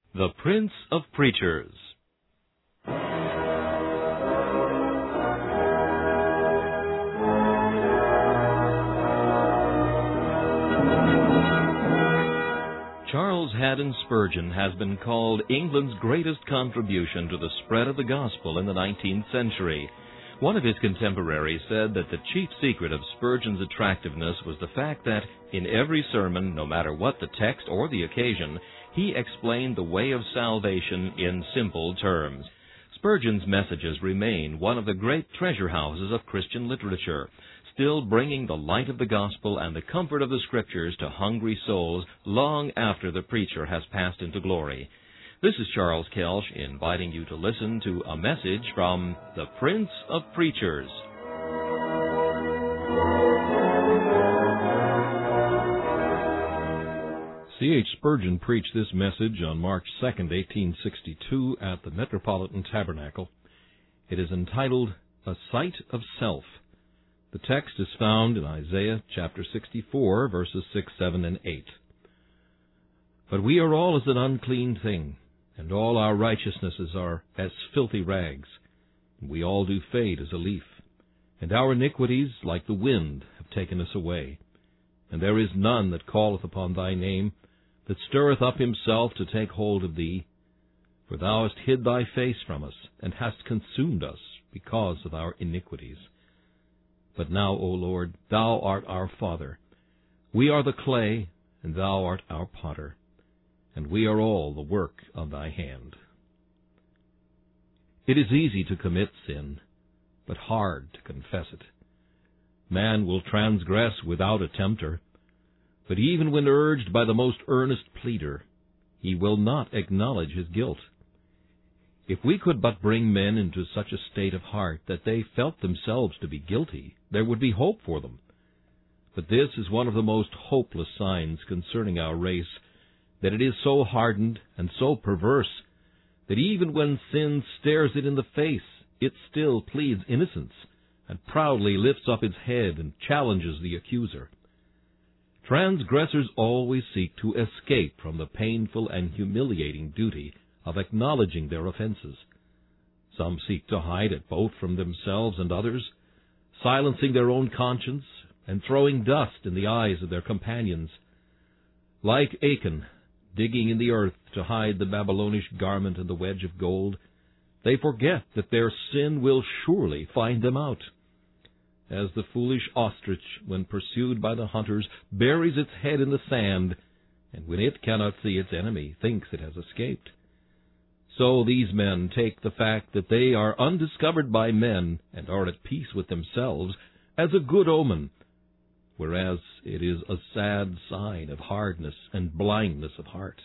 The Prince of Preachers. Charles Haddon Spurgeon has been called England's greatest contribution to the spread of the gospel in the 19th century. One of his contemporaries said that the chief secret of Spurgeon's attractiveness was the fact that, in every sermon, no matter what the text or the occasion, he explained the way of salvation in simple terms. Spurgeon's messages remain one of the great treasure houses of Christian literature, still bringing the light of the gospel and the comfort of the Scriptures to hungry souls long after the preacher has passed into glory. This is Charles Kelsch inviting you to listen to a message from the Prince of Preachers. C.H. Spurgeon preached this message on March 2, 1862, at the Metropolitan Tabernacle. It is entitled, A Sight of Self. The text is found in Isaiah chapter 64, verses 6, 7, and 8. But we are all as an unclean thing, and all our righteousnesses are as filthy rags. We all do fade as a leaf, and our iniquities, like the wind, have taken us away. And there is none that calleth upon thy name, that stirreth up himself to take hold of thee. For thou hast hid thy face from us, and hast consumed us because of our iniquities. But now, O Lord, thou art our Father. We are the clay, and thou art our potter, and we are all the work of thy hand. It is easy to commit sin, but hard to confess it. Man will transgress without a tempter, but even when urged by the most earnest pleader, he will not acknowledge his guilt. If we could but bring men into such a state of heart that they felt themselves to be guilty, there would be hope for them. But this is one of the most hopeless signs concerning our race, that it is so hardened and so perverse that even when sin stares it in the face, it still pleads innocence and proudly lifts up its head and challenges the accuser. Transgressors always seek to escape from the painful and humiliating duty of acknowledging their offenses. Some seek to hide it both from themselves and others, silencing their own conscience and throwing dust in the eyes of their companions. Like Achan, digging in the earth to hide the Babylonish garment and the wedge of gold, they forget that their sin will surely find them out. As the foolish ostrich, when pursued by the hunters, buries its head in the sand, and when it cannot see its enemy, thinks it has escaped. So these men take the fact that they are undiscovered by men and are at peace with themselves as a good omen, whereas it is a sad sign of hardness and blindness of heart.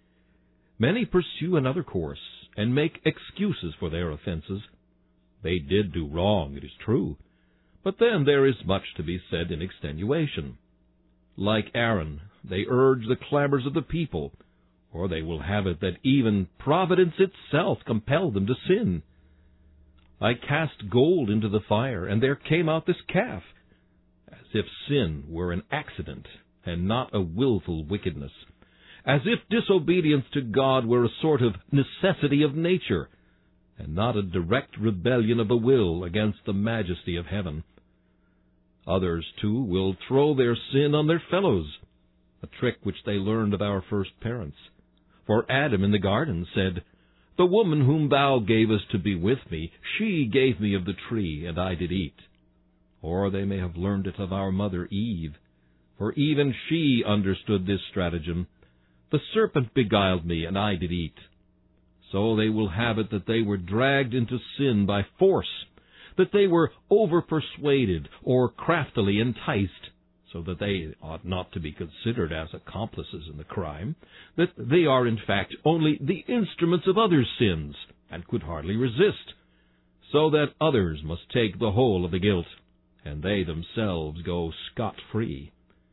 Many pursue another course and make excuses for their offenses. They did do wrong, it is true, but then there is much to be said in extenuation. Like Aaron, they urge the clamors of the people, or they will have it that even providence itself compelled them to sin. I cast gold into the fire, and there came out this calf, as if sin were an accident and not a willful wickedness, as if disobedience to God were a sort of necessity of nature, and not a direct rebellion of the will against the majesty of heaven. Others, too, will throw their sin on their fellows, a trick which they learned of our first parents. For Adam in the garden said, The woman whom thou gavest to be with me, she gave me of the tree, and I did eat. Or they may have learned it of our mother Eve, for even she understood this stratagem. The serpent beguiled me, and I did eat. So they will have it that they were dragged into sin by force, that they were over-persuaded or craftily enticed, so that they ought not to be considered as accomplices in the crime, that they are in fact only the instruments of others' sins, and could hardly resist, so that others must take the whole of the guilt, and they themselves go scot-free.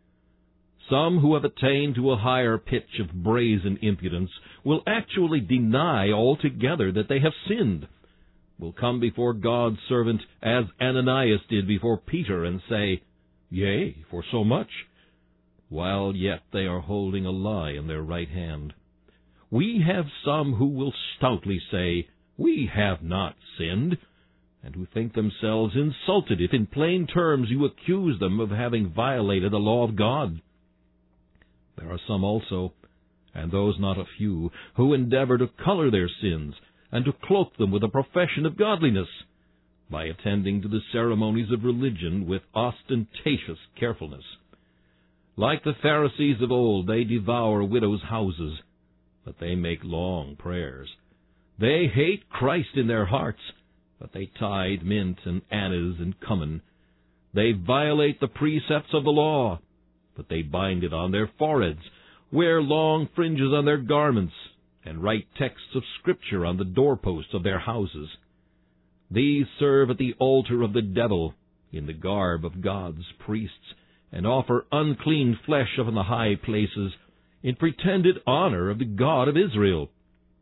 Some who have attained to a higher pitch of brazen impudence will actually deny altogether that they have sinned, will come before God's servant as Ananias did before Peter and say, Yea, for so much, while yet they are holding a lie in their right hand. we have some who will stoutly say, "We have not sinned," and who think themselves insulted if in plain terms you accuse them of having violated the law of God. There are some also, and those not a few, who endeavor to color their sins and to cloak them with a profession of godliness, by attending to the ceremonies of religion with ostentatious carefulness. Like the Pharisees of old, they devour widows' houses, but they make long prayers. They hate Christ in their hearts, but they tithe mint and anise and cumin. They violate the precepts of the law, but they bind it on their foreheads, wear long fringes on their garments, and write texts of Scripture on the doorposts of their houses. These serve at the altar of the devil in the garb of God's priests, and offer unclean flesh upon the high places in pretended honor of the God of Israel.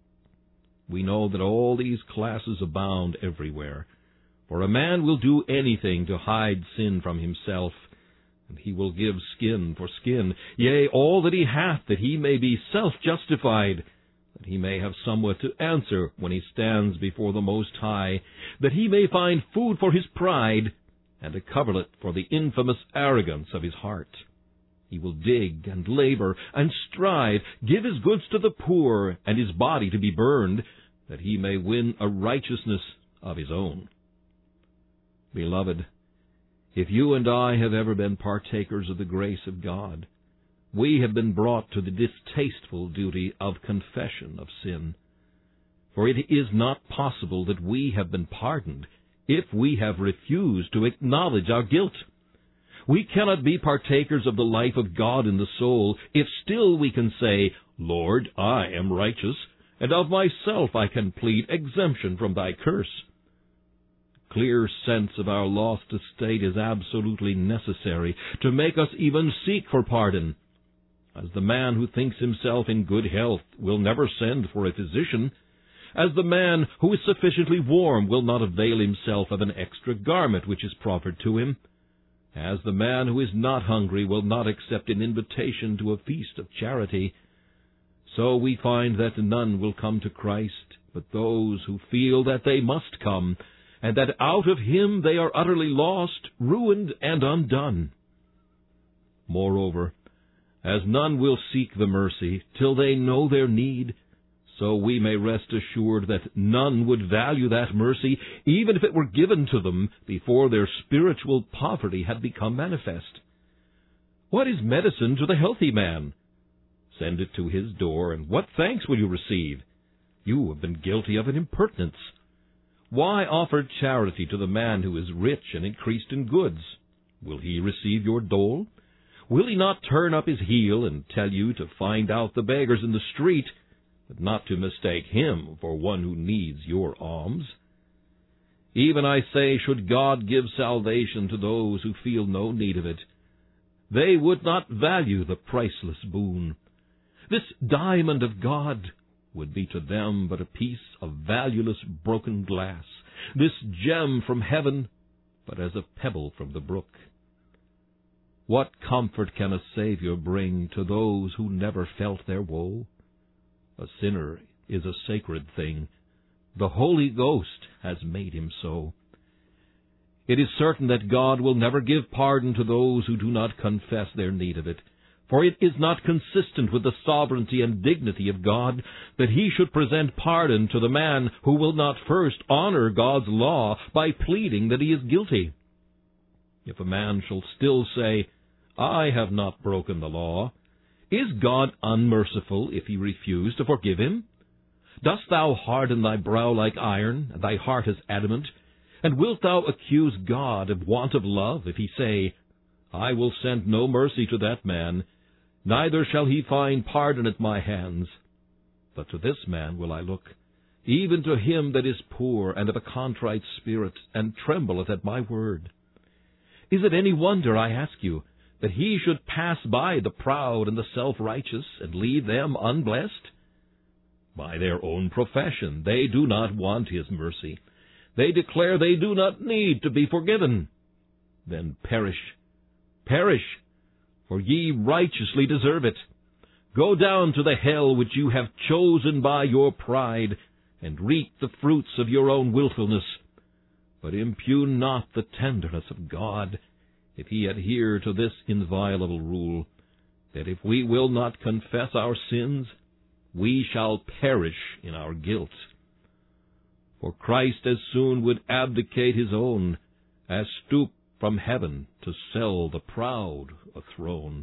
We know that all these classes abound everywhere, for a man will do anything to hide sin from himself, and he will give skin for skin, yea, all that he hath, that he may be self-justified, that he may have somewhat to answer when he stands before the Most High, that he may find food for his pride, and a coverlet for the infamous arrogance of his heart. He will dig and labor and strive, give his goods to the poor, and his body to be burned, that he may win a righteousness of his own. Beloved, if you and I have ever been partakers of the grace of God, we have been brought to the distasteful duty of confession of sin. For it is not possible that we have been pardoned if we have refused to acknowledge our guilt. We cannot be partakers of the life of God in the soul if still we can say, "Lord, I am righteous, and of myself I can plead exemption from thy curse." Clear sense of our lost estate is absolutely necessary to make us even seek for pardon, as the man who thinks himself in good health will never send for a physician, as the man who is sufficiently warm will not avail himself of an extra garment which is proffered to him, as the man who is not hungry will not accept an invitation to a feast of charity. So we find that none will come to Christ but those who feel that they must come, and that out of Him they are utterly lost, ruined, and undone. Moreover, as none will seek the mercy till they know their need, so we may rest assured that none would value that mercy, even if it were given to them before their spiritual poverty had become manifest. What is medicine to the healthy man? Send it to his door, and what thanks will you receive? You have been guilty of an impertinence. Why offer charity to the man who is rich and increased in goods? Will he receive your dole? Will he not turn up his heel and tell you to find out the beggars in the street, but not to mistake him for one who needs your alms? Even, I say, should God give salvation to those who feel no need of it, they would not value the priceless boon. This diamond of God would be to them but a piece of valueless broken glass, this gem from heaven but as a pebble from the brook. What comfort can a Savior bring to those who never felt their woe? A sinner is a sacred thing. The Holy Ghost has made him so. It is certain that God will never give pardon to those who do not confess their need of it, for it is not consistent with the sovereignty and dignity of God that He should present pardon to the man who will not first honor God's law by pleading that he is guilty. If a man shall still say, "I have not broken the law," is God unmerciful if He refuse to forgive him? Dost thou harden thy brow like iron, and thy heart as adamant? And wilt thou accuse God of want of love if He say, "I will send no mercy to that man, neither shall he find pardon at my hands"? But to this man will I look, even to him that is poor and of a contrite spirit, and trembleth at my word. Is it any wonder, I ask you, that He should pass by the proud and the self-righteous, and leave them unblessed? By their own profession they do not want His mercy. They declare they do not need to be forgiven. Then perish, perish, for ye righteously deserve it. Go down to the hell which you have chosen by your pride, and reap the fruits of your own willfulness. But impugn not the tenderness of God, if he adhere to this inviolable rule, that if we will not confess our sins, we shall perish in our guilt. For Christ as soon would abdicate his own, as stoop from heaven to sell the proud a throne.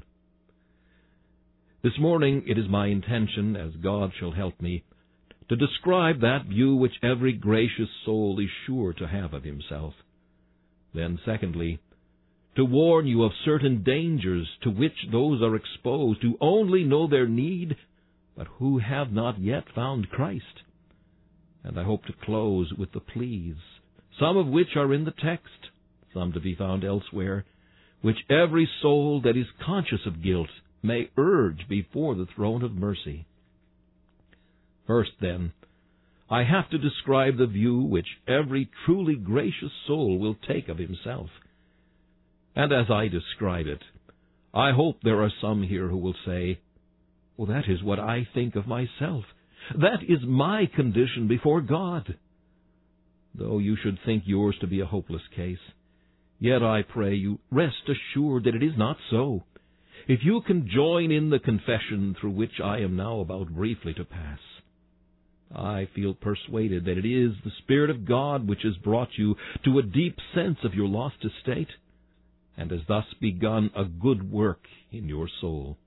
This morning it is my intention, as God shall help me, to describe that view which every gracious soul is sure to have of himself. Then, secondly, to warn you of certain dangers to which those are exposed who only know their need, but who have not yet found Christ. And I hope to close with the pleas, some of which are in the text, some to be found elsewhere, which every soul that is conscious of guilt may urge before the throne of mercy. First, then, I have to describe the view which every truly gracious soul will take of himself. And as I describe it, I hope there are some here who will say, "Well, that is what I think of myself. That is my condition before God." Though you should think yours to be a hopeless case, yet I pray you rest assured that it is not so. If you can join in the confession through which I am now about briefly to pass, I feel persuaded that it is the Spirit of God which has brought you to a deep sense of your lost estate, and has thus begun a good work in your soul.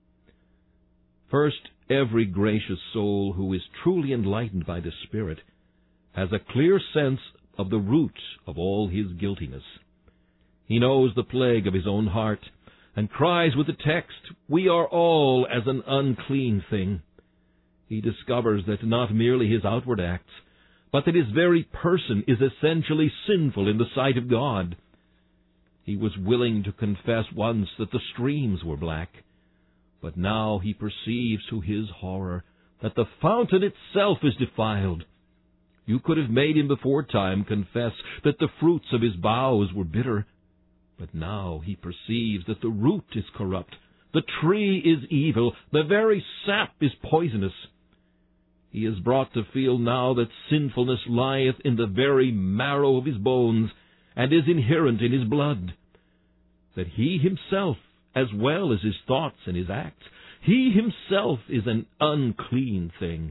First, every gracious soul who is truly enlightened by the Spirit has a clear sense of the root of all his guiltiness. He knows the plague of his own heart, and cries with the text, "We are all as an unclean thing." He discovers that not merely his outward acts, but that his very person is essentially sinful in the sight of God. He was willing to confess once that the streams were black, but now he perceives to his horror that the fountain itself is defiled. You could have made him before time confess that the fruits of his boughs were bitter, but now he perceives that the root is corrupt, the tree is evil, the very sap is poisonous. He is brought to feel now that sinfulness lieth in the very marrow of his bones, and is inherent in his blood, that he himself, as well as his thoughts and his acts, he himself is an unclean thing.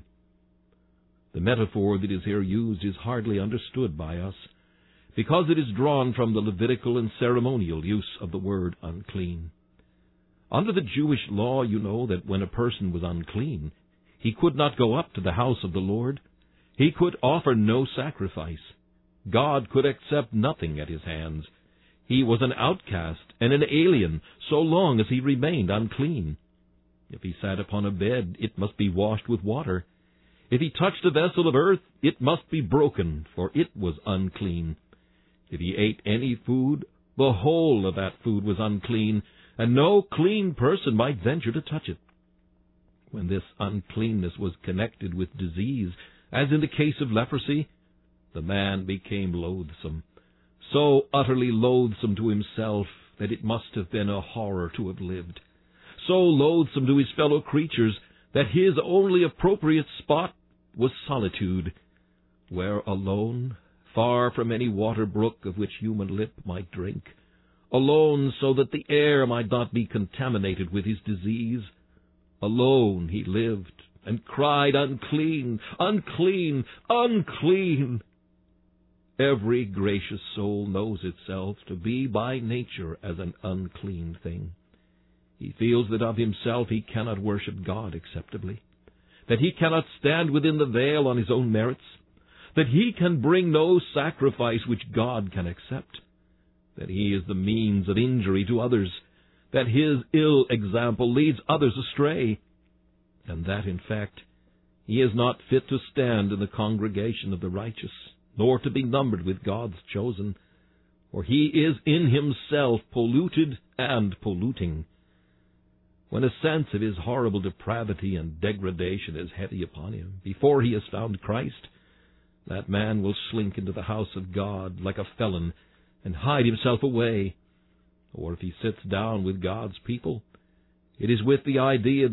The metaphor that is here used is hardly understood by us, because it is drawn from the Levitical and ceremonial use of the word unclean. Under the Jewish law, you know that when a person was unclean, he could not go up to the house of the Lord. He could offer no sacrifice. God could accept nothing at his hands. He was an outcast and an alien so long as he remained unclean. If he sat upon a bed, it must be washed with water. If he touched a vessel of earth, it must be broken, for it was unclean. If he ate any food, the whole of that food was unclean, and no clean person might venture to touch it. When this uncleanness was connected with disease, as in the case of leprosy, the man became loathsome, so utterly loathsome to himself that it must have been a horror to have lived, so loathsome to his fellow creatures that his only appropriate spot was solitude, where alone, far from any water brook of which human lip might drink, alone so that the air might not be contaminated with his disease, alone he lived and cried, "Unclean, unclean, unclean." Every gracious soul knows itself to be by nature as an unclean thing. He feels that of himself he cannot worship God acceptably, that he cannot stand within the veil on his own merits, that he can bring no sacrifice which God can accept, that he is the means of injury to others, that his ill example leads others astray, and that, in fact, he is not fit to stand in the congregation of the righteous, nor to be numbered with God's chosen, for he is in himself polluted and polluting. When a sense of his horrible depravity and degradation is heavy upon him, before he has found Christ, that man will slink into the house of God like a felon and hide himself away. Or if he sits down with God's people, it is with the idea that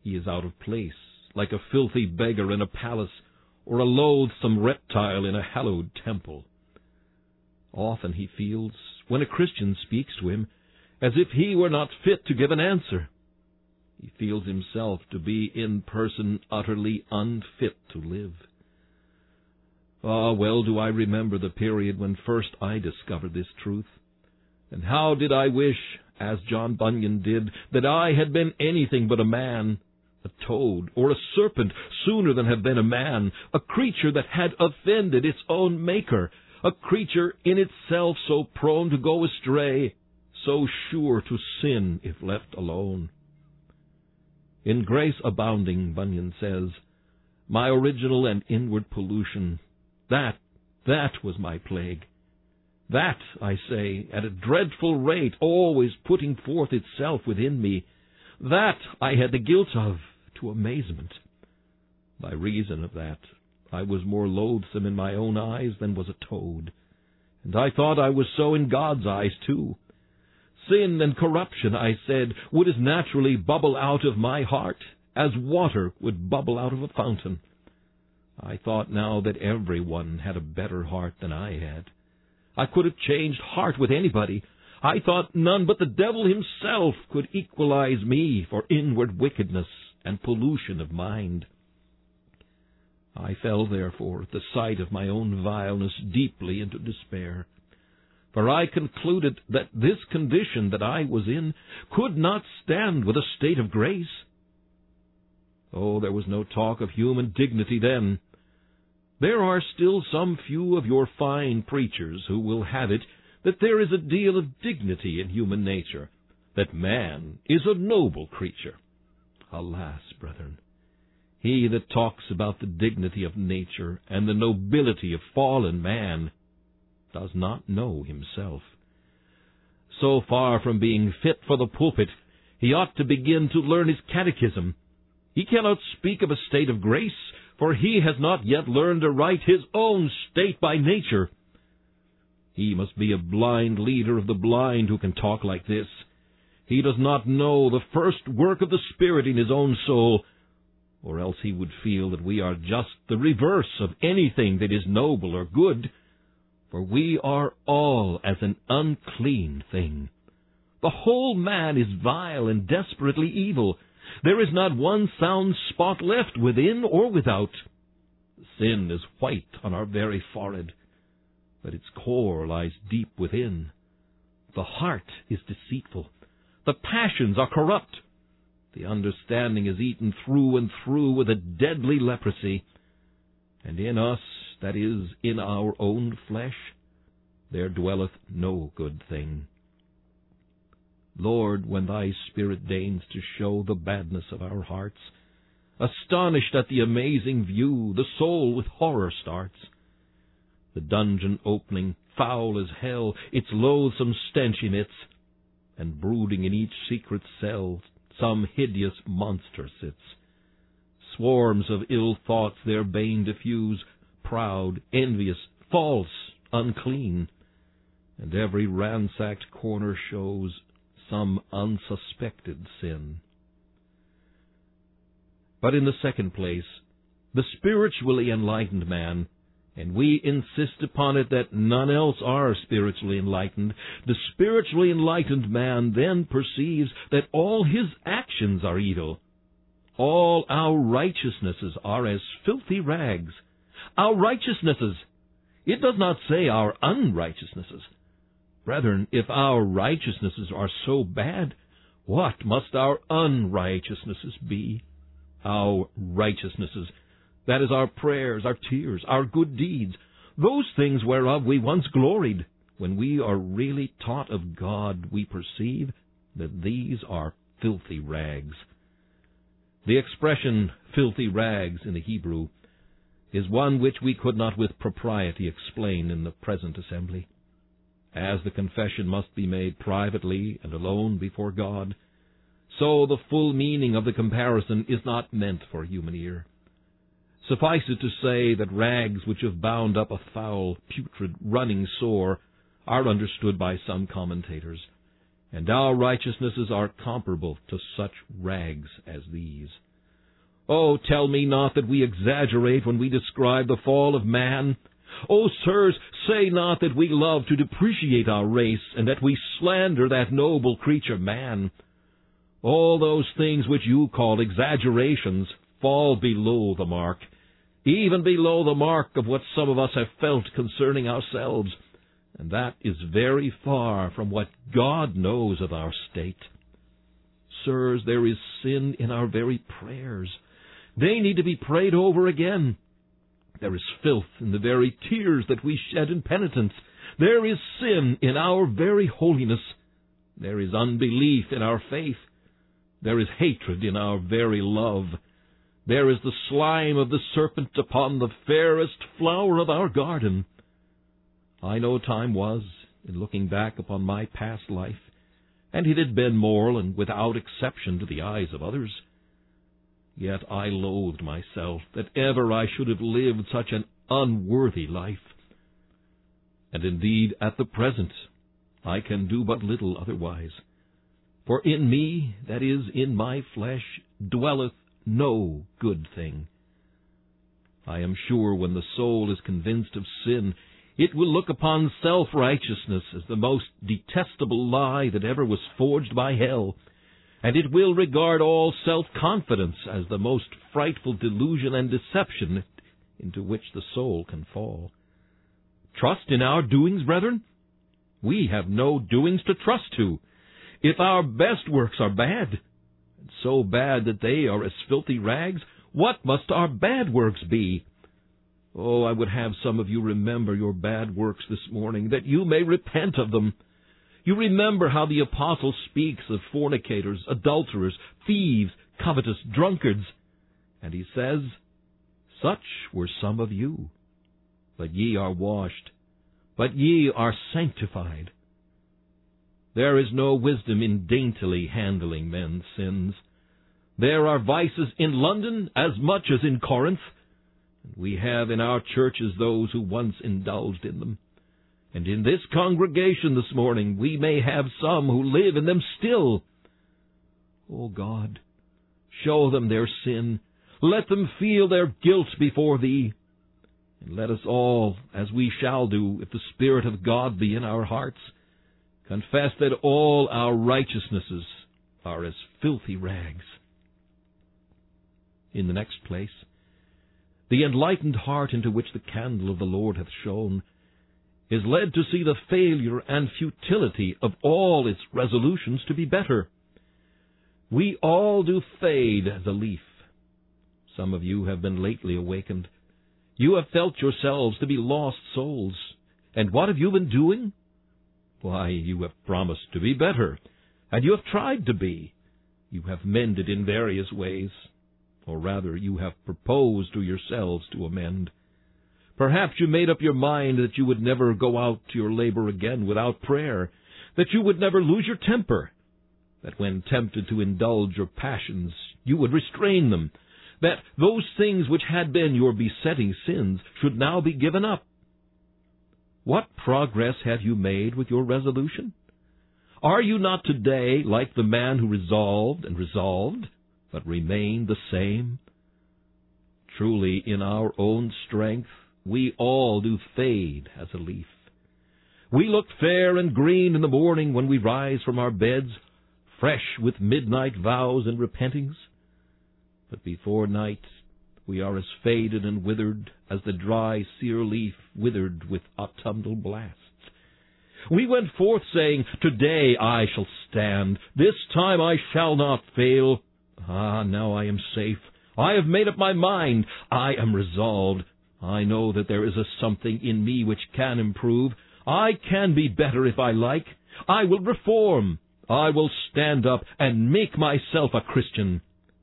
He is out of place, like a filthy beggar in a palace, or a loathsome reptile in a hallowed temple. Often he feels, when a Christian speaks to him, as if he were not fit to give an answer. He feels himself to be in person utterly unfit to live. Ah, well do I remember the period when first I discovered this truth. And how did I wish, as John Bunyan did, that I had been anything but a man, a toad or a serpent, sooner than have been a man, a creature that had offended its own Maker, a creature in itself so prone to go astray, so sure to sin if left alone. In Grace Abounding, Bunyan says, "My original and inward pollution, that was my plague. That, I say, at a dreadful rate, always putting forth itself within me, that I had the guilt of, to amazement. By reason of that, I was more loathsome in my own eyes than was a toad, and I thought I was so in God's eyes too. Sin and corruption, I said, would as naturally bubble out of my heart as water would bubble out of a fountain. I thought now that every one had a better heart than I had. I could have changed heart with anybody. I thought none but the devil himself could equalize me for inward wickedness and pollution of mind. I fell, therefore, at the sight of my own vileness deeply into despair, for I concluded that this condition that I was in could not stand with a state of grace. Oh, there was no talk of human dignity then. There are still some few of your fine preachers who will have it that there is a deal of dignity in human nature, that man is a noble creature. Alas, brethren, he that talks about the dignity of nature and the nobility of fallen man does not know himself. So far from being fit for the pulpit, he ought to begin to learn his catechism. He cannot speak of a state of grace, for he has not yet learned aright his own state by nature. He must be a blind leader of the blind who can talk like this. He does not know the first work of the Spirit in his own soul, or else he would feel that we are just the reverse of anything that is noble or good, for we are all as an unclean thing. The whole man is vile and desperately evil. There is not one sound spot left within or without. Sin is white on our very forehead, but its core lies deep within. The heart is deceitful. The passions are corrupt. The understanding is eaten through and through with a deadly leprosy. And in us, that is, in our own flesh, there dwelleth no good thing. Lord, when thy Spirit deigns to show the badness of our hearts, astonished at the amazing view, the soul with horror starts. The dungeon opening, foul as hell, its loathsome stench emits, and brooding in each secret cell, some hideous monster sits. Swarms of ill thoughts their bane diffuse, proud, envious, false, unclean, and every ransacked corner shows some unsuspected sin. But in the second place, the spiritually enlightened man, and we insist upon it that none else are spiritually enlightened, the spiritually enlightened man then perceives that all his actions are evil. All our righteousnesses are as filthy rags. Our righteousnesses. It does not say our unrighteousnesses. Brethren, if our righteousnesses are so bad, what must our unrighteousnesses be? Our righteousnesses, that is our prayers, our tears, our good deeds, those things whereof we once gloried. When we are really taught of God, we perceive that these are filthy rags. The expression filthy rags in the Hebrew is one which we could not with propriety explain in the present assembly. As the confession must be made privately and alone before God, so the full meaning of the comparison is not meant for human ear. Suffice it to say that rags which have bound up a foul, putrid, running sore are understood by some commentators, and our righteousnesses are comparable to such rags as these. Oh, tell me not that we exaggerate when we describe the fall of man. Oh, sirs, say not that we love to depreciate our race, and that we slander that noble creature man. All those things which you call exaggerations fall below the mark, even below the mark of what some of us have felt concerning ourselves, and that is very far from what God knows of our state. Sirs, there is sin in our very prayers. They need to be prayed over again. There is filth in the very tears that we shed in penitence. There is sin in our very holiness. There is unbelief in our faith. There is hatred in our very love. There is the slime of the serpent upon the fairest flower of our garden. I know time was, in looking back upon my past life, and it had been moral and without exception to the eyes of others. Yet I loathed myself that ever I should have lived such an unworthy life. And indeed, at the present, I can do but little otherwise. For in me, that is, in my flesh, dwelleth no good thing. I am sure when the soul is convinced of sin, it will look upon self-righteousness as the most detestable lie that ever was forged by hell, and it will regard all self-confidence as the most frightful delusion and deception into which the soul can fall. Trust in our doings, brethren? We have no doings to trust to. If our best works are bad, and so bad that they are as filthy rags, what must our bad works be? Oh, I would have some of you remember your bad works this morning, that you may repent of them. You remember how the apostle speaks of fornicators, adulterers, thieves, covetous, drunkards. And he says, "Such were some of you. But ye are washed, but ye are sanctified." There is no wisdom in daintily handling men's sins. There are vices in London as much as in Corinth. We have in our churches those who once indulged in them. And in this congregation this morning we may have some who live in them still. O God, show them their sin. Let them feel their guilt before Thee. And let us all, as we shall do, if the Spirit of God be in our hearts, confess that all our righteousnesses are as filthy rags. In the next place, the enlightened heart into which the candle of the Lord hath shone is led to see the failure and futility of all its resolutions to be better. We all do fade as a leaf. Some of you have been lately awakened. You have felt yourselves to be lost souls. And what have you been doing? Why, you have promised to be better, and you have tried to be. You have mended in various ways. Or rather, you have proposed to yourselves to amend. Perhaps you made up your mind that you would never go out to your labor again without prayer, that you would never lose your temper, that when tempted to indulge your passions, you would restrain them, that those things which had been your besetting sins should now be given up. What progress have you made with your resolution? Are you not today like the man who resolved, but remain the same? Truly, in our own strength, we all do fade as a leaf. We look fair and green in the morning when we rise from our beds, fresh with midnight vows and repentings. But before night, we are as faded and withered as the dry sere leaf withered with autumnal blasts. We went forth saying, "Today I shall stand. This time I shall not fail." Ah, now I am safe. I have made up my mind. I am resolved. I know that there is a something in me which can improve. I can be better if I like. I will reform. I will stand up and make myself a Christian.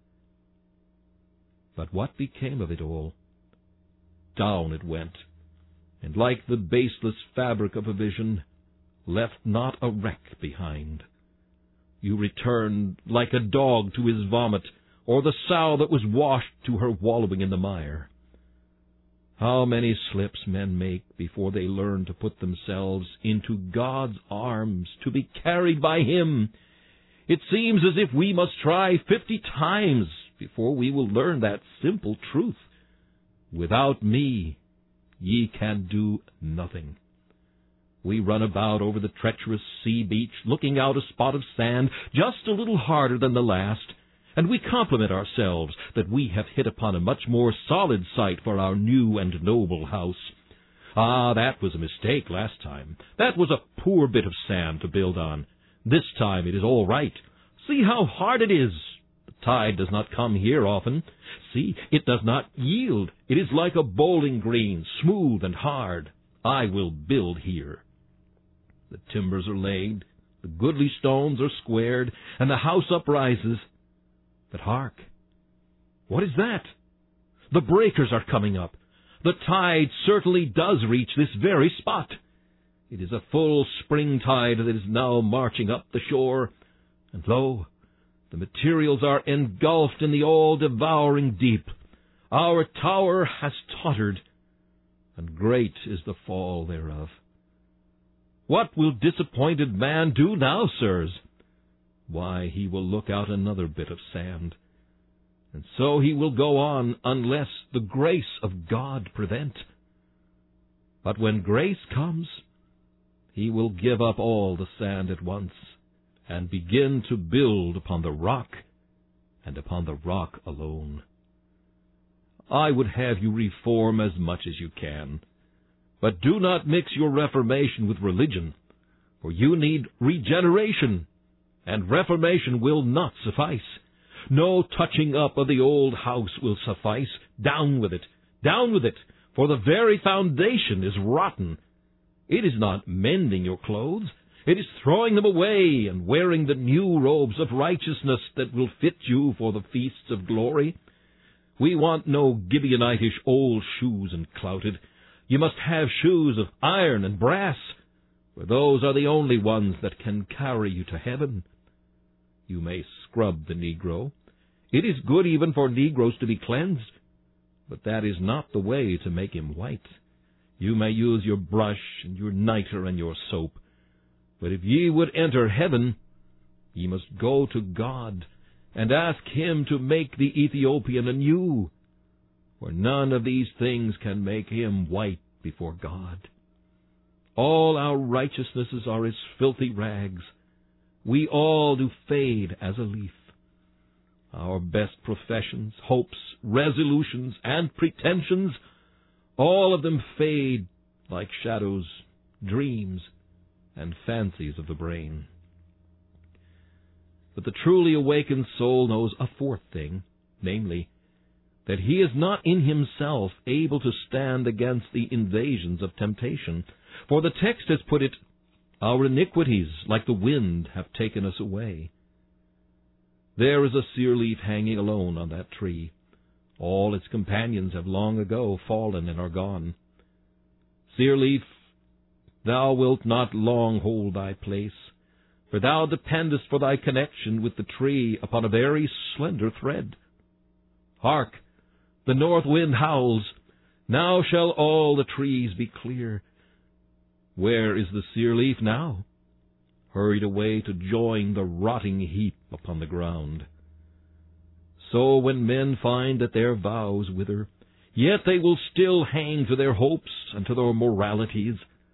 But what became of it all? Down it went, and like the baseless fabric of a vision, left not a wreck behind. You returned like a dog to his vomit, or the sow that was washed to her wallowing in the mire. How many slips men make before they learn to put themselves into God's arms, to be carried by Him. It seems as if we must try 50 times before we will learn that simple truth. Without me, ye can do nothing. We run about over the treacherous sea beach, looking out a spot of sand just a little harder than the last, and we compliment ourselves that we have hit upon a much more solid site for our new and noble house. Ah, that was a mistake last time. That was a poor bit of sand to build on. This time it is all right. See how hard it is. The tide does not come here often. See, it does not yield. It is like a bowling green, smooth and hard. I will build here. The timbers are laid, the goodly stones are squared, and the house uprises. But hark! What is that? The breakers are coming up. The tide certainly does reach this very spot. It is a full spring tide that is now marching up the shore, and lo, the materials are engulfed in the all-devouring deep. Our tower has tottered, and great is the fall thereof. What will disappointed man do now, sirs? Why, he will look out another bit of sand, and so he will go on, unless the grace of God prevent. But when grace comes, he will give up all the sand at once, and begin to build upon the rock, and upon the rock alone. I would have you reform as much as you can, but do not mix your reformation with religion, for you need regeneration, and reformation will not suffice. No touching up of the old house will suffice. Down with it, for the very foundation is rotten. It is not mending your clothes. It is throwing them away and wearing the new robes of righteousness that will fit you for the feasts of glory. We want no Gibeonitish old shoes and clouted. You must have shoes of iron and brass, for those are the only ones that can carry you to heaven. You may scrub the Negro. It is good even for Negroes to be cleansed, but that is not the way to make him white. You may use your brush and your niter and your soap, but if ye would enter heaven, ye must go to God and ask Him to make the Ethiopian anew, for none of these things can make him white before God. All our righteousnesses are as filthy rags. We all do fade as a leaf. Our best professions, hopes, resolutions, and pretensions, all of them fade like shadows, dreams, and fancies of the brain. But the truly awakened soul knows a fourth thing, namely, that he is not in himself able to stand against the invasions of temptation. For the text has put it, our iniquities, like the wind, have taken us away. There is a sear leaf hanging alone on that tree. All its companions have long ago fallen and are gone. Sear leaf, thou wilt not long hold thy place, for thou dependest for thy connection with the tree upon a very slender thread. Hark! The north wind howls. Now shall all the trees be clear. Where is the sear leaf now? Hurried away to join the rotting heap upon the ground. So when men find that their vows wither, yet they will still hang to their hopes and to their moralities.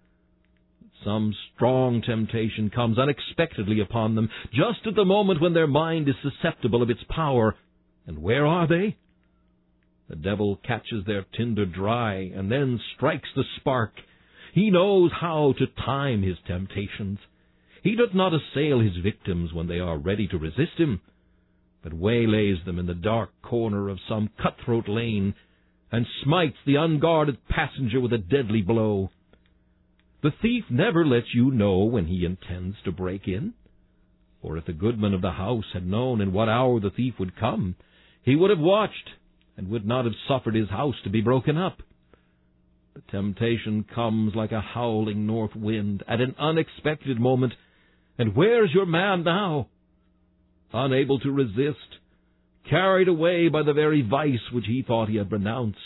Some strong temptation comes unexpectedly upon them, just at the moment when their mind is susceptible of its power. And where are they? The devil catches their tinder dry and then strikes the spark. He knows how to time his temptations. He does not assail his victims when they are ready to resist him, but waylays them in the dark corner of some cutthroat lane and smites the unguarded passenger with a deadly blow. The thief never lets you know when he intends to break in, for if the goodman of the house had known in what hour the thief would come, he would have watched and would not have suffered his house to be broken up. The temptation comes like a howling north wind at an unexpected moment, and where's your man now? Unable to resist, carried away by the very vice which he thought he had renounced.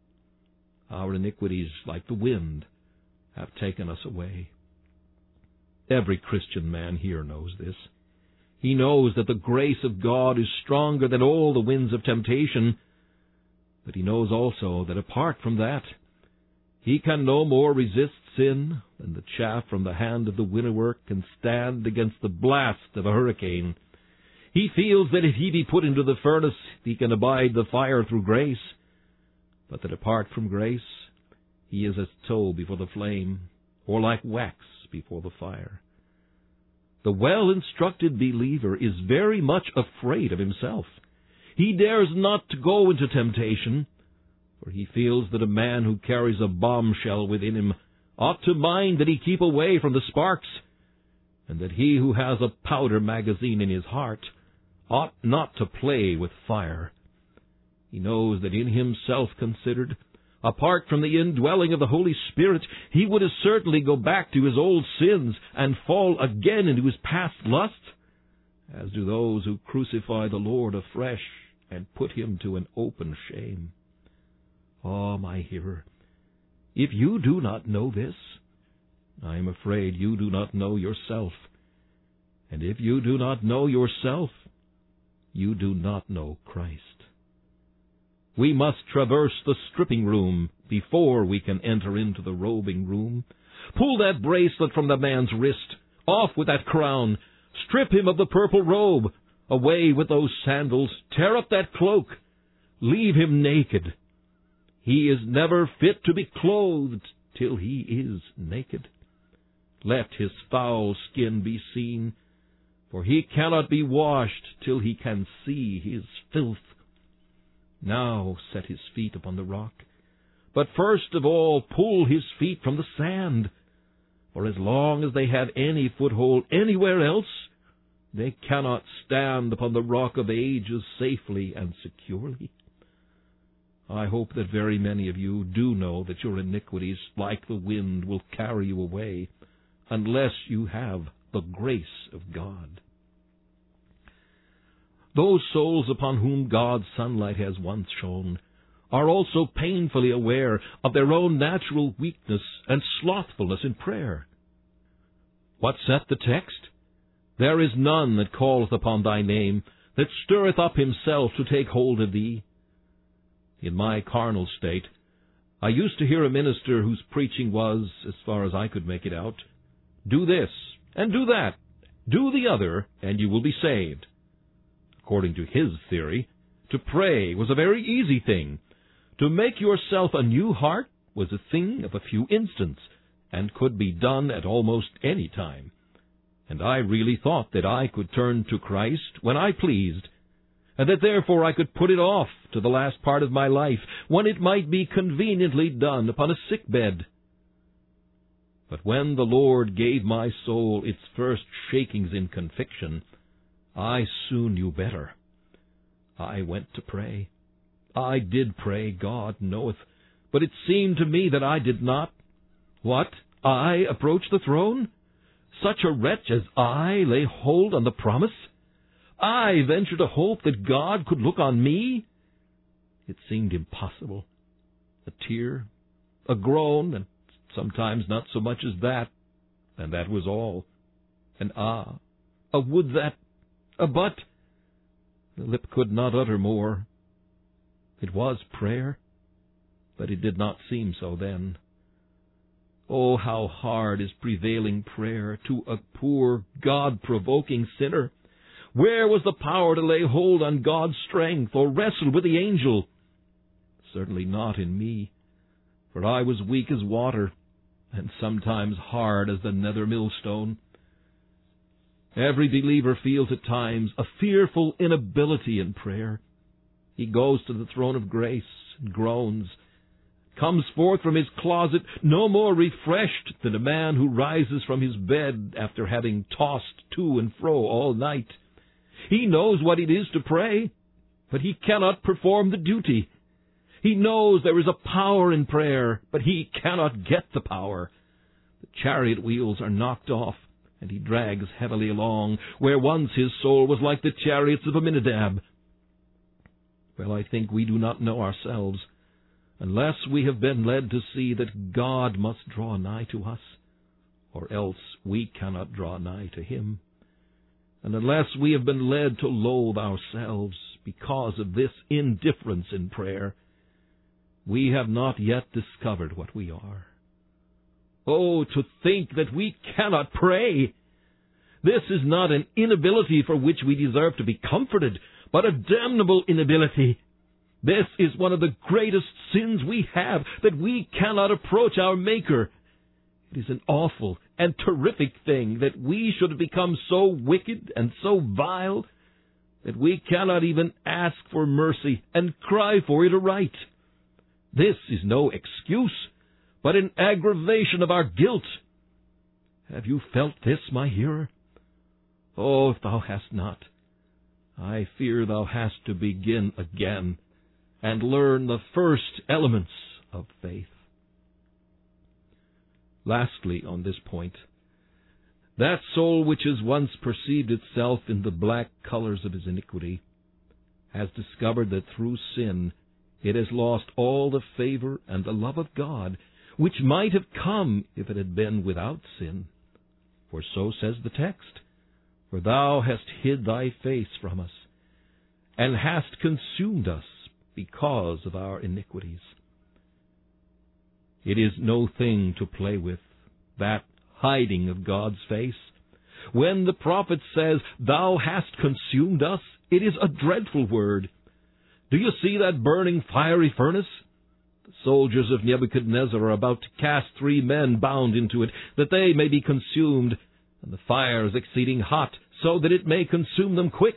Our iniquities, like the wind, have taken us away. Every Christian man here knows this. He knows that the grace of God is stronger than all the winds of temptation, but he knows also that apart from that, he can no more resist sin than the chaff from the hand of the winnower can stand against the blast of a hurricane. He feels that if he be put into the furnace, he can abide the fire through grace, but that apart from grace, he is as tow before the flame, or like wax before the fire. The well-instructed believer is very much afraid of himself. He dares not to go into temptation, for he feels that a man who carries a bombshell within him ought to mind that he keep away from the sparks, and that he who has a powder magazine in his heart ought not to play with fire. He knows that in himself considered, apart from the indwelling of the Holy Spirit, he would as certainly go back to his old sins and fall again into his past lusts, as do those who crucify the Lord afresh and put him to an open shame. Ah, my hearer, if you do not know this, I am afraid you do not know yourself. And if you do not know yourself, you do not know Christ. We must traverse the stripping room before we can enter into the robing room. Pull that bracelet from the man's wrist, off with that crown, strip him of the purple robe, away with those sandals, tear up that cloak, leave him naked. He is never fit to be clothed till he is naked. Let his foul skin be seen, for he cannot be washed till he can see his filth. Now set his feet upon the rock, but first of all pull his feet from the sand, for as long as they have any foothold anywhere else, they cannot stand upon the rock of ages safely and securely. I hope that very many of you do know that your iniquities, like the wind, will carry you away, unless you have the grace of God. Those souls upon whom God's sunlight has once shone are also painfully aware of their own natural weakness and slothfulness in prayer. What saith the text? There is none that calleth upon thy name, that stirreth up himself to take hold of thee. In my carnal state, I used to hear a minister whose preaching was, as far as I could make it out, do this, and do that, do the other, and you will be saved. According to his theory, to pray was a very easy thing. To make yourself a new heart was a thing of a few instants, and could be done at almost any time. And I really thought that I could turn to Christ when I pleased, and that therefore I could put it off to the last part of my life, when it might be conveniently done upon a sick bed. But when the Lord gave my soul its first shakings in conviction, I soon knew better. I went to pray. I did pray, God knoweth, but it seemed to me that I did not. What? I approach the throne? Such a wretch as I lay hold on the promise? I venture to hope that God could look on me? It seemed impossible. A tear, a groan, and sometimes not so much as that, and that was all. An ah, a would that, a but. The lip could not utter more. It was prayer, but it did not seem so then. Oh, how hard is prevailing prayer to a poor, God-provoking sinner! Where was the power to lay hold on God's strength or wrestle with the angel? Certainly not in me, for I was weak as water, and sometimes hard as the nether millstone. Every believer feels at times a fearful inability in prayer. He goes to the throne of grace and groans, comes forth from his closet no more refreshed than a man who rises from his bed after having tossed to and fro all night. He knows what it is to pray, but he cannot perform the duty. He knows there is a power in prayer, but he cannot get the power. The chariot wheels are knocked off, and he drags heavily along, where once his soul was like the chariots of Aminadab. Well, I think we do not know ourselves, unless we have been led to see that God must draw nigh to us, or else we cannot draw nigh to him. And unless we have been led to loathe ourselves because of this indifference in prayer, we have not yet discovered what we are. Oh, to think that we cannot pray! This is not an inability for which we deserve to be comforted, but a damnable inability. This is one of the greatest sins we have, that we cannot approach our Maker. It is an awful and terrific thing that we should have become so wicked and so vile that we cannot even ask for mercy and cry for it aright. This is no excuse, but an aggravation of our guilt. Have you felt this, my hearer? Oh, if thou hast not, I fear thou hast to begin again and learn the first elements of faith. Lastly, on this point, that soul which has once perceived itself in the black colors of his iniquity has discovered that through sin it has lost all the favor and the love of God which might have come if it had been without sin. For so says the text, "For thou hast hid thy face from us, and hast consumed us because of our iniquities." It is no thing to play with, that hiding of God's face. When the prophet says, "Thou hast consumed us," it is a dreadful word. Do you see that burning fiery furnace? The soldiers of Nebuchadnezzar are about to cast 3 men bound into it, that they may be consumed, and the fire is exceeding hot, so that it may consume them quick.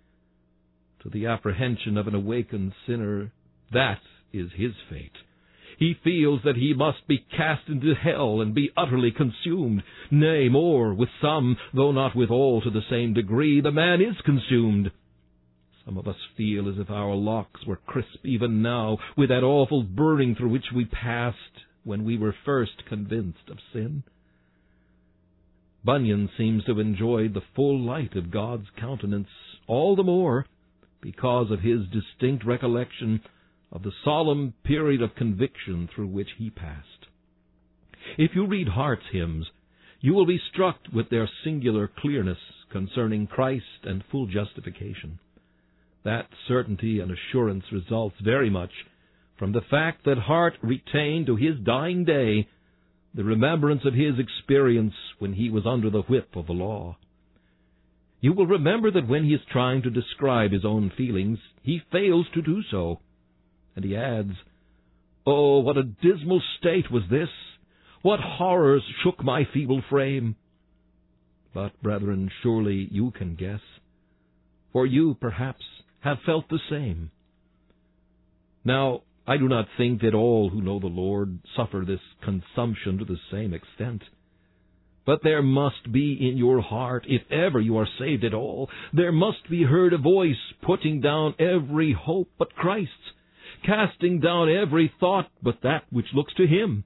To the apprehension of an awakened sinner, that is his fate. He feels that he must be cast into hell and be utterly consumed. Nay, more, with some, though not with all to the same degree, the man is consumed. Some of us feel as if our locks were crisp even now, with that awful burning through which we passed when we were first convinced of sin. Bunyan seems to have enjoyed the full light of God's countenance all the more because of his distinct recollection of the solemn period of conviction through which he passed. If you read Hart's hymns, you will be struck with their singular clearness concerning Christ and full justification. That certainty and assurance results very much from the fact that Hart retained to his dying day the remembrance of his experience when he was under the whip of the law. You will remember that when he is trying to describe his own feelings, he fails to do so. And he adds, "Oh, what a dismal state was this! What horrors shook my feeble frame!" But, brethren, surely you can guess, for you, perhaps, have felt the same. Now, I do not think that all who know the Lord suffer this consumption to the same extent. But there must be in your heart, if ever you are saved at all, there must be heard a voice putting down every hope but Christ's, casting down every thought but that which looks to Him.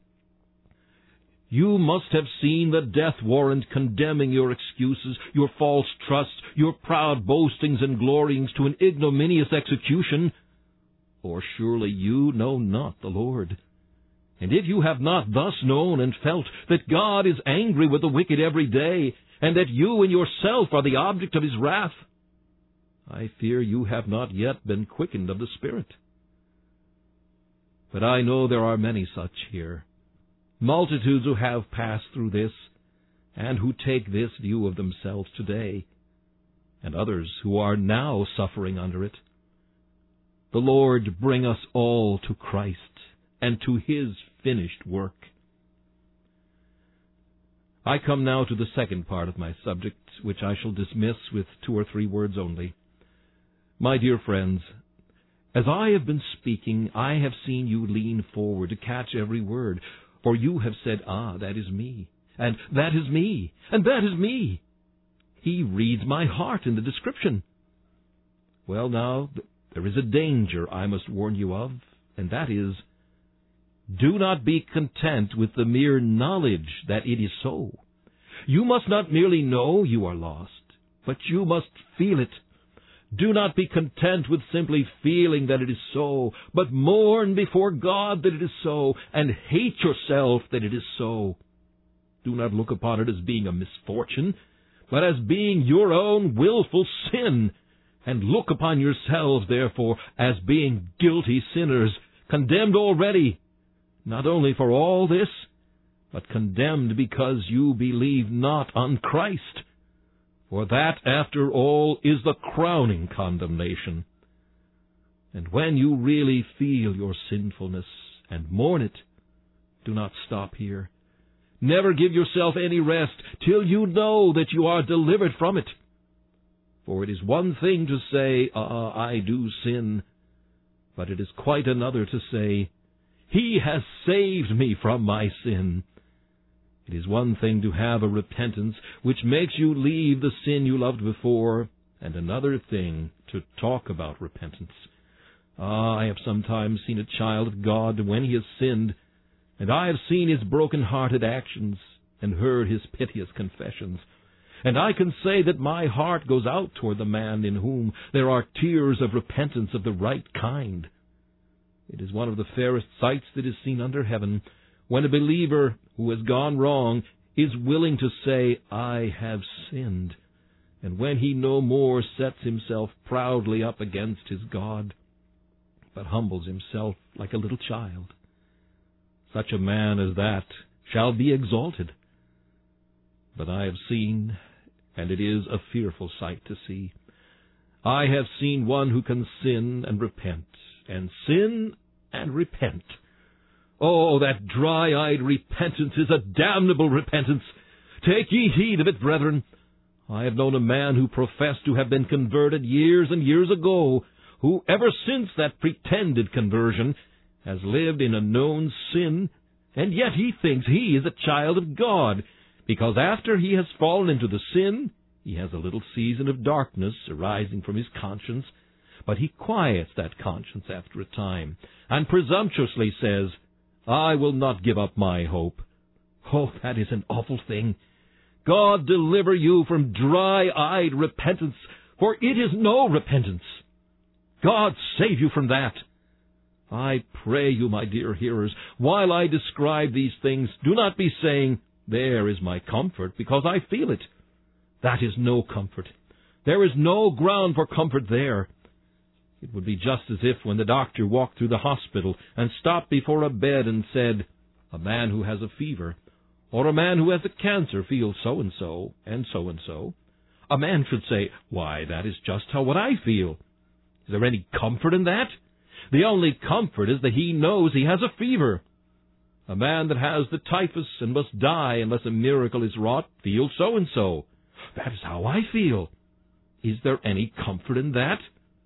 You must have seen the death warrant condemning your excuses, your false trusts, your proud boastings and gloryings to an ignominious execution. Or surely you know not the Lord. And if you have not thus known and felt that God is angry with the wicked every day, and that you in yourself are the object of His wrath, I fear you have not yet been quickened of the Spirit. But I know there are many such here, multitudes who have passed through this, and who take this view of themselves today, and others who are now suffering under it. The Lord bring us all to Christ and to His finished work. I come now to the second part of my subject, which I shall dismiss with 2 or 3 words only. My dear friends, as I have been speaking, I have seen you lean forward to catch every word, for you have said, "Ah, that is me, and that is me, and that is me. He reads my heart in the description." Well, now, there is a danger I must warn you of, and that is, do not be content with the mere knowledge that it is so. You must not merely know you are lost, but you must feel it. Do not be content with simply feeling that it is so, but mourn before God that it is so, and hate yourself that it is so. Do not look upon it as being a misfortune, but as being your own willful sin, and look upon yourselves, therefore, as being guilty sinners, condemned already, not only for all this, but condemned because you believe not on Christ. For that, after all, is the crowning condemnation. And when you really feel your sinfulness and mourn it, do not stop here. Never give yourself any rest till you know that you are delivered from it. For it is one thing to say, I do sin, but it is quite another to say, He has saved me from my sin. It is one thing to have a repentance which makes you leave the sin you loved before, and another thing to talk about repentance. I have sometimes seen a child of God when he has sinned, and I have seen his broken-hearted actions and heard his piteous confessions. And I can say that my heart goes out toward the man in whom there are tears of repentance of the right kind. It is one of the fairest sights that is seen under heaven, when a believer who has gone wrong is willing to say, I have sinned, and when he no more sets himself proudly up against his God, but humbles himself like a little child. Such a man as that shall be exalted. But I have seen, and it is a fearful sight to see, I have seen one who can sin and repent, and sin and repent. Oh, that dry-eyed repentance is a damnable repentance. Take ye heed of it, brethren. I have known a man who professed to have been converted years and years ago, who ever since that pretended conversion has lived in a known sin, and yet he thinks he is a child of God, because after he has fallen into the sin, he has a little season of darkness arising from his conscience, but he quiets that conscience after a time, and presumptuously says, I will not give up my hope. Oh, that is an awful thing. God deliver you from dry-eyed repentance, for it is no repentance. God save you from that. I pray you, my dear hearers, while I describe these things, do not be saying, there is my comfort, because I feel it. That is no comfort. There is no ground for comfort there. It would be just as if when the doctor walked through the hospital and stopped before a bed and said, a man who has a fever, or a man who has a cancer feels so-and-so, and so-and-so. A man should say, why, that is just what I feel. Is there any comfort in that? The only comfort is that he knows he has a fever. A man that has the typhus and must die unless a miracle is wrought feels so-and-so. That is how I feel. Is there any comfort in that?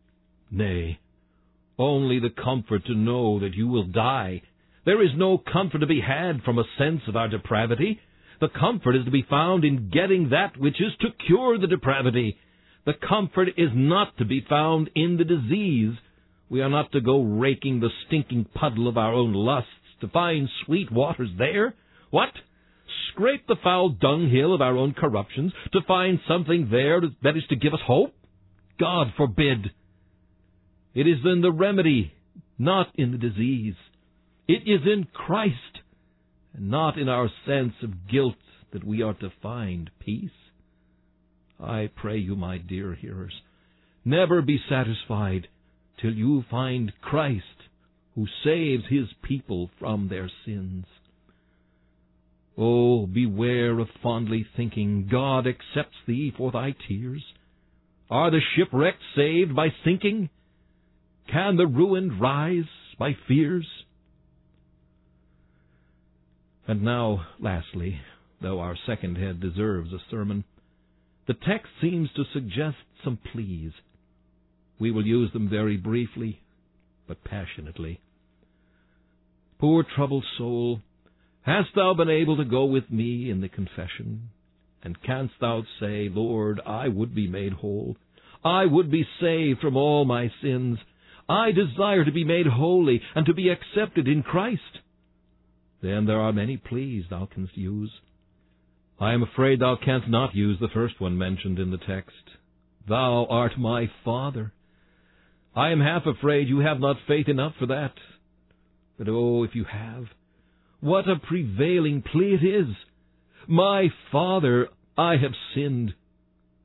Nay, only the comfort to know that you will die. There is no comfort to be had from a sense of our depravity. The comfort is to be found in getting that which is to cure the depravity. The comfort is not to be found in the disease. We are not to go raking the stinking puddle of our own lusts to find sweet waters there. What? Scrape the foul dunghill of our own corruptions to find something there that is to give us hope? God forbid! It is in the remedy, not in the disease. It is in Christ, and not in our sense of guilt, that we are to find peace. I pray you, my dear hearers, never be satisfied till you find Christ, who saves His people from their sins. Oh, beware of fondly thinking God accepts thee for thy tears. Are the shipwrecked saved by sinking? Can the ruined rise by fears? And now, lastly, though our second head deserves a sermon, the text seems to suggest some pleas. We will use them very briefly, but passionately. Poor troubled soul, hast thou been able to go with me in the confession? And canst thou say, Lord, I would be made whole. I would be saved from all my sins. I desire to be made holy and to be accepted in Christ. Then there are many pleas thou canst use. I am afraid thou canst not use the first one mentioned in the text. Thou art my Father. I am half afraid you have not faith enough for that. But oh, if you have, what a prevailing plea it is! My Father, I have sinned.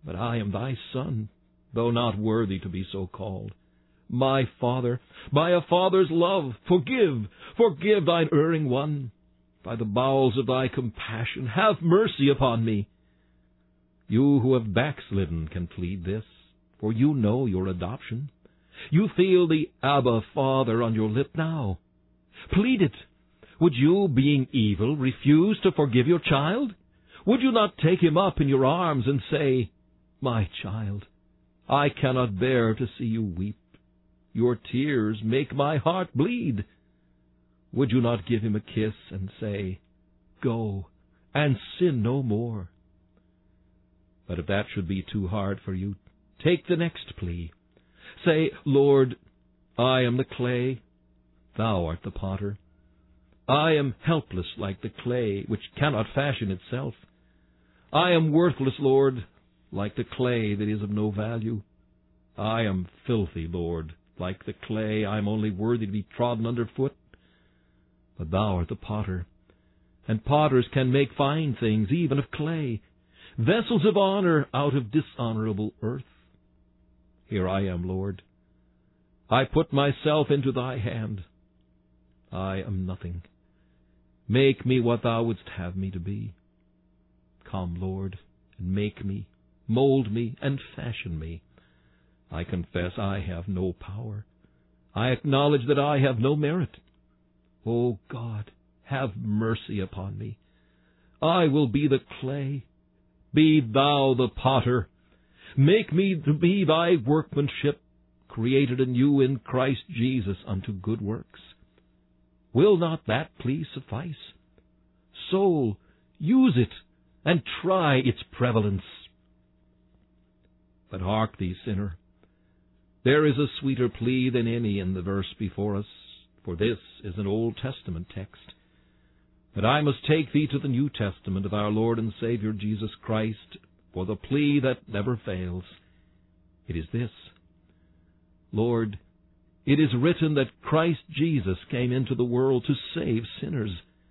But I am thy son, though not worthy to be so called. My Father, by a father's love, forgive thine erring one. By the bowels of thy compassion, have mercy upon me. You who have backslidden can plead this, for you know your adoption. You feel the Abba, Father on your lip now. Plead it. Would you, being evil, refuse to forgive your child? Would you not take him up in your arms and say, My child, I cannot bear to see you weep. Your tears make my heart bleed. Would you not give him a kiss and say, Go, and sin no more? But if that should be too hard for you, take the next plea. Say, Lord, I am the clay, thou art the potter. I am helpless like the clay, which cannot fashion itself. I am worthless, Lord, like the clay that is of no value. I am filthy, Lord, like the clay. I am only worthy to be trodden under foot. But thou art the potter, and potters can make fine things, even of clay, vessels of honor out of dishonorable earth. Here I am, Lord. I put myself into thy hand. I am nothing. Make me what thou wouldst have me to be. Come, Lord, and make me, mold me, and fashion me. I confess I have no power. I acknowledge that I have no merit. O God, have mercy upon me. I will be the clay. Be thou the potter. Make me to be thy workmanship, created anew in Christ Jesus unto good works. Will not that plea suffice? Soul, use it, and try its prevalence. But hark thee, sinner. There is a sweeter plea than any in the verse before us, for this is an Old Testament text. But I must take thee to the New Testament of our Lord and Savior Jesus Christ for the plea that never fails. It is this: Lord, it is written that Christ Jesus came into the world to save sinners.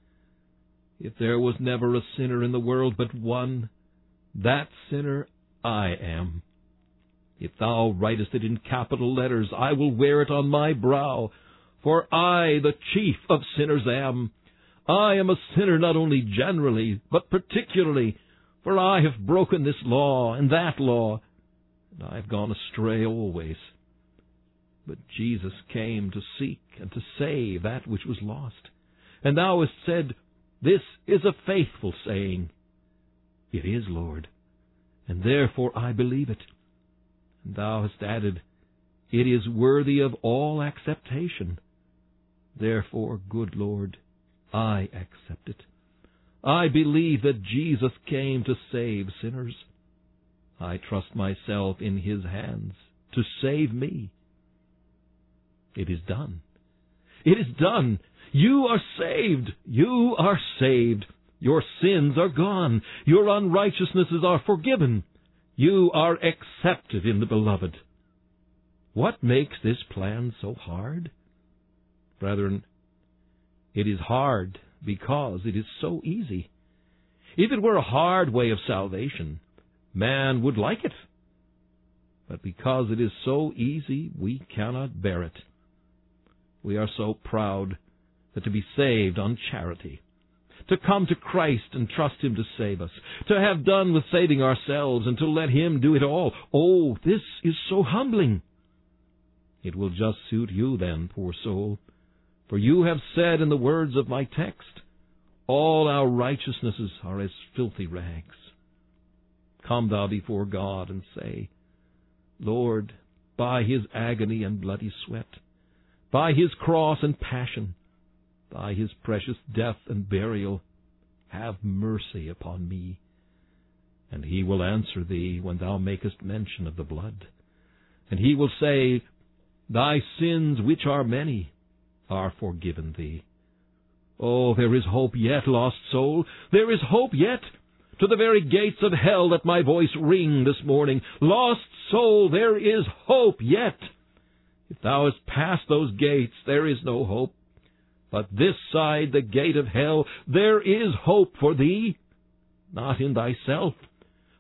If there was never a sinner in the world but one, that sinner I am. If thou writest it in capital letters, I will wear it on my brow, for I, the chief of sinners, am. I am a sinner not only generally, but particularly, for I have broken this law and that law, and I have gone astray always. But Jesus came to seek and to save that which was lost. And thou hast said, This is a faithful saying. It is, Lord, and therefore I believe it. And thou hast added, It is worthy of all acceptation. Therefore, good Lord, I accept it. I believe that Jesus came to save sinners. I trust myself in His hands to save me. It is done. It is done. You are saved. You are saved. Your sins are gone. Your unrighteousnesses are forgiven. You are accepted in the Beloved. What makes this plan so hard? Brethren, it is hard because it is so easy. If it were a hard way of salvation, man would like it. But because it is so easy, we cannot bear it. We are so proud that to be saved on charity, to come to Christ and trust Him to save us, to have done with saving ourselves and to let Him do it all, oh, this is so humbling. It will just suit you then, poor soul, for you have said in the words of my text, all our righteousnesses are as filthy rags. Come thou before God and say, Lord, by His agony and bloody sweat, by His cross and passion, by His precious death and burial, have mercy upon me. And He will answer thee when thou makest mention of the blood. And He will say, Thy sins, which are many, are forgiven thee. Oh, there is hope yet, lost soul. There is hope yet. To the very gates of hell let my voice ring this morning. Lost soul, there is hope yet. If thou hast passed those gates, there is no hope. But this side the gate of hell, there is hope for thee. Not in thyself,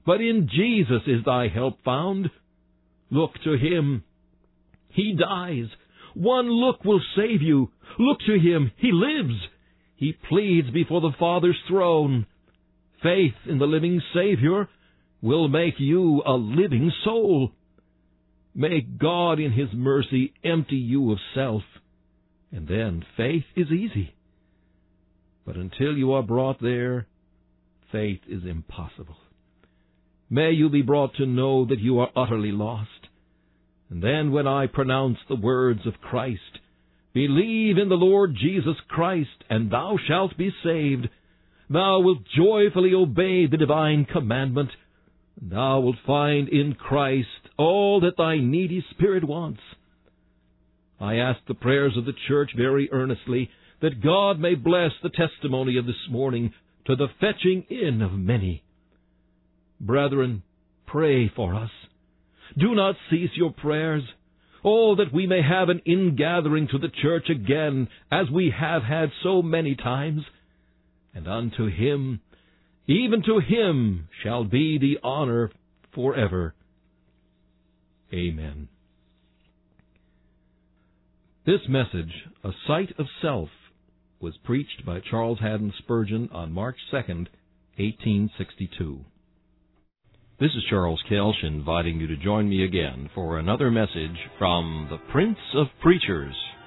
but in Jesus is thy help found. Look to him. He dies. One look will save you. Look to him. He lives. He pleads before the Father's throne. Faith in the living Savior will make you a living soul. May God in his mercy empty you of self, and then faith is easy. But until you are brought there, faith is impossible. May you be brought to know that you are utterly lost. And then when I pronounce the words of Christ, believe in the Lord Jesus Christ, and thou shalt be saved, thou wilt joyfully obey the divine commandment. Thou wilt find in Christ all that thy needy spirit wants. I ask the prayers of the church very earnestly, that God may bless the testimony of this morning to the fetching in of many. Brethren, pray for us. Do not cease your prayers. Oh, that we may have an ingathering to the church again, as we have had so many times. And unto him, even to him, shall be the honor forever. Amen. This message, A Sight of Self, was preached by Charles Haddon Spurgeon on March 2nd, 1862. This is Charles Kelsch inviting you to join me again for another message from the Prince of Preachers.